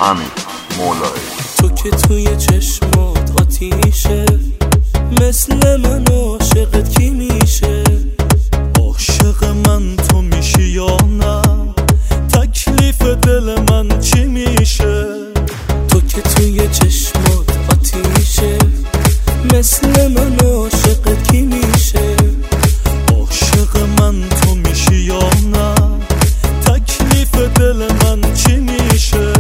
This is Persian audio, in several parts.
امیر مولایی. تو که توی چشمات آتیشه، مثل من عاشقت کی میشه؟ عاشق من تو میشی یا نه؟ تکلیف دل من چی میشه؟ تو که توی چشمات آتیشه، مثل من عاشقت کی میشه؟ عاشق من تو میشی یا نه؟ تکلیف دل من چی میشه؟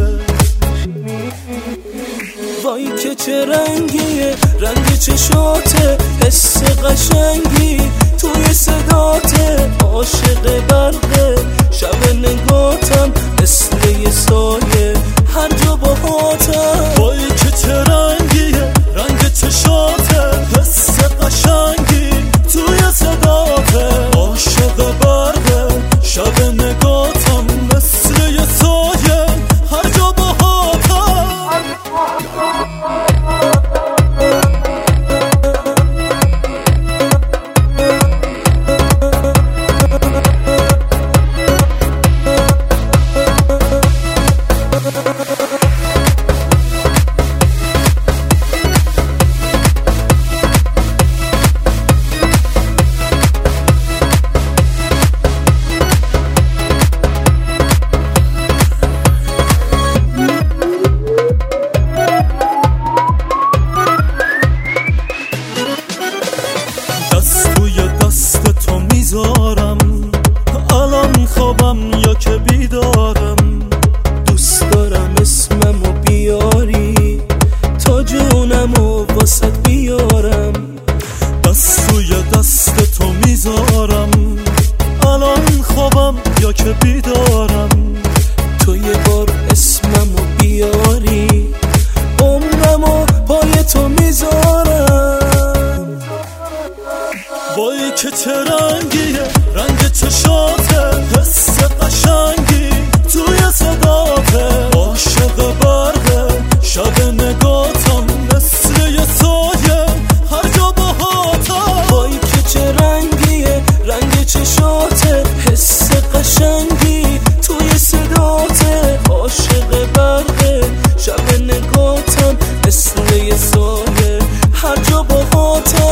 وای که چه رنگیه، رنگ چشاته، حس قشنگی توی صداته. عاشق برقه شب نگاتم، مثل یه سایه هر جا باهاتم. وای که چه رنگیه، رنگ چشاته، حس قشنگی توی صداته. عاشق برقه شب نگاتم، مثل یه سایه هر جا باهاتم. دست توی دست تو میذارم، الان خوابم یا که بیدارم. دوست دارم اسممو بیاری، تا جونمو واسط بیارم. دست توی دست تو میذارم، الان خوابم یا که بیدارم. تو یه بار اسممو بیاری، عمرمو پای تو میذارم. وای که چه رنگیه، رنگ چشاته، حس قشنگی توی صداته. عاشق برقه شب نگاتم، مثل یه سایه هر جا باهاتم. وای که چه رنگیه، رنگ چشاته، حس قشنگی توی صداته. عاشق برقه شب نگاتم، مثل یه سایه هر جا باهاتم.